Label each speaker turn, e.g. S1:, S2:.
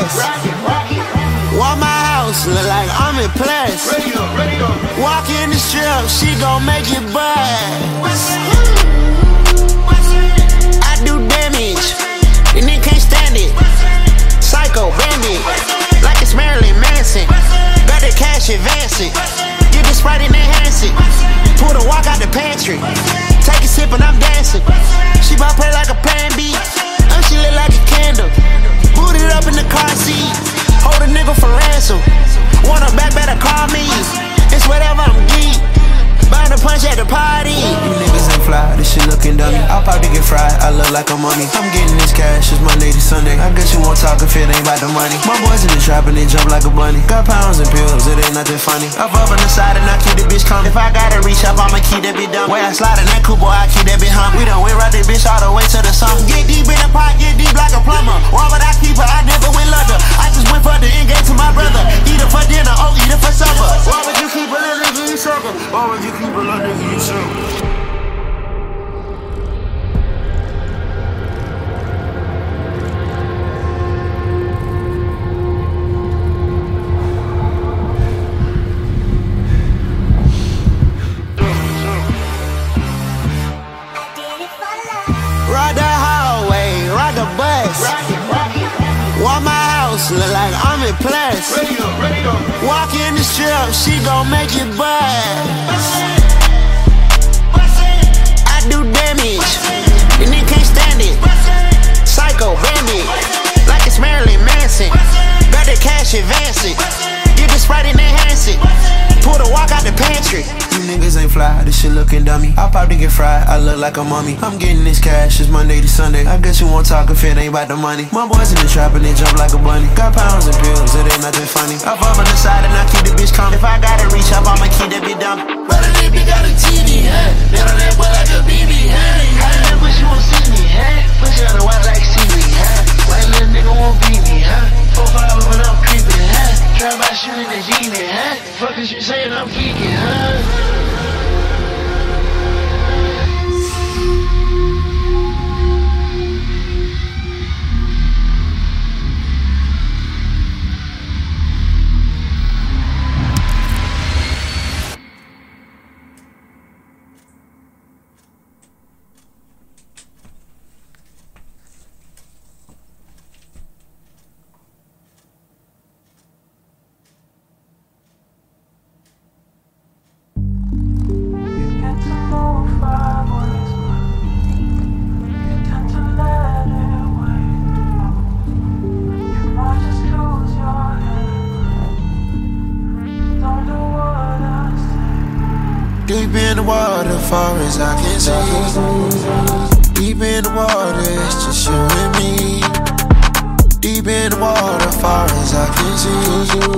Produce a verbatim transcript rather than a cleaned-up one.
S1: best. Walk my house, look like I'm in place. Walk in the strip, she gon' make it buzz. I do damage, the nigga can't stand it. Psycho bandit, like it's Marilyn Manson. Got the cash advancing, get the Sprite and enhance it. Pull the walk out the pantry, take a sip and I'm dancing. She bout play like a plan B, and she lit like a candle. Boot it up in the car seat, hold a nigga for ransom. Want her back, better call me. It's whatever, I'm geek. Buying a punch at the party.
S2: You niggas ain't fly, this shit looking dummy. I'll probably get fried, I look like a mummy. I'm getting this cash, it's Monday to Sunday. I guess you won't talk if it ain't about the money. My boys in the trap and they jump like a bunny. Got pounds and pills, it ain't nothing funny. Up up on the side and I keep the bitch coming. If I gotta reach up, I'ma keep that bitch dumb. Way I slide in that coupe, boy, I keep that bitch hum. We done went right that bitch all the way to the sun.
S1: Get deep in the pot, get deep like a plumber. Why would I keep her? I never went London. I just went for the end game to my brother. Eat her for dinner, oh, eat her for supper. Why would you keep a little nigga, you sucker? Why would you keep a little nigga, you sucker? Ride the hallway, ride the bus. Walk my house, look like I'm in place. Walk in the strip, she gon' make it buzz. I do damage, the nigga can't stand it. Psycho bandit, like it's Marilyn Manson. Got the cash advancing, get the Sprite and enhance it. Pull the walk out the pantry.
S2: You niggas ain't fly, this shit looking dummy. I'll probably get fried, I look like a mummy. I'm getting this cash, it's Monday to Sunday. I guess you won't talk if it ain't about the money. My boys in the trap and they jump like a bunny. Got pounds and pills, it ain't nothing funny. Up up on the side and I keep the bitch coming. If I gotta reach up, I'ma keep that bitch dumb.
S1: Brother, that bitch got a T V, huh? Better that boy like a B B, huh? How that push you won't see me, huh? Push you on the white like seaweed, huh? White little nigga won't beat me, huh? Four five when I'm creeping, huh? Try by shooting the genie, huh? Fuck is you saying I'm geeking, huh? Deep in the water, far as I can see. Deep in the water, it's just you and me. Deep in the water, far as I can see.